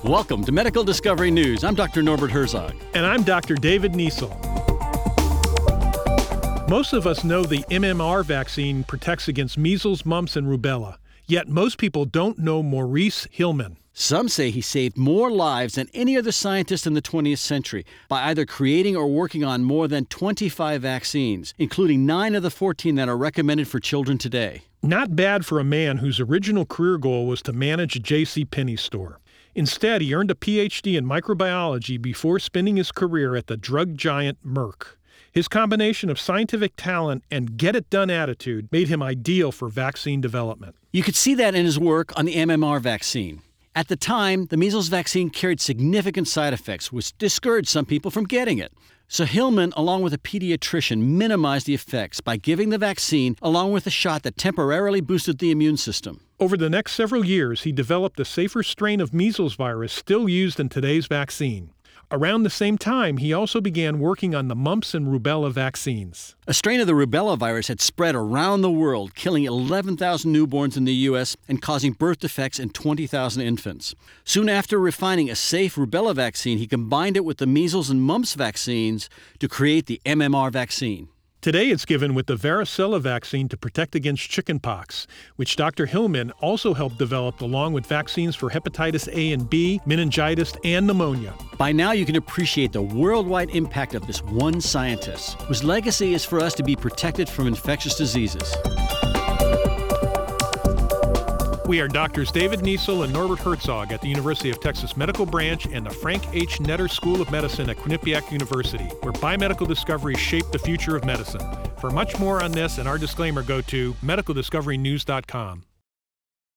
Welcome to Medical Discovery News. I'm Dr. Norbert Herzog. And I'm Dr. David Niesel. Most of us know the MMR vaccine protects against measles, mumps, and rubella. Yet most people don't know Maurice Hilleman. Some say he saved more lives than any other scientist in the 20th century by either creating or working on more than 25 vaccines, including 9 of the 14 that are recommended for children today. Not bad for a man whose original career goal was to manage a J.C. store. Instead, he earned a Ph.D. in microbiology before spending his career at the drug giant Merck. His combination of scientific talent and get-it-done attitude made him ideal for vaccine development. You could see that in his work on the MMR vaccine. At the time, the measles vaccine carried significant side effects, which discouraged some people from getting it. So Hilleman, along with a pediatrician, minimized the effects by giving the vaccine along with a shot that temporarily boosted the immune system. Over the next several years, he developed a safer strain of measles virus still used in today's vaccine. Around the same time, he also began working on the mumps and rubella vaccines. A strain of the rubella virus had spread around the world, killing 11,000 newborns in the U.S. and causing birth defects in 20,000 infants. Soon after refining a safe rubella vaccine, he combined it with the measles and mumps vaccines to create the MMR vaccine. Today it's given with the varicella vaccine to protect against chickenpox, which Dr. Hilleman also helped develop along with vaccines for hepatitis A and B, meningitis, and pneumonia. By now you can appreciate the worldwide impact of this one scientist, whose legacy is for us to be protected from infectious diseases. We are Drs. David Niesel and Norbert Herzog at the University of Texas Medical Branch and the Frank H. Netter School of Medicine at Quinnipiac University, where biomedical discoveries shape the future of medicine. For much more on this and our disclaimer, go to medicaldiscoverynews.com.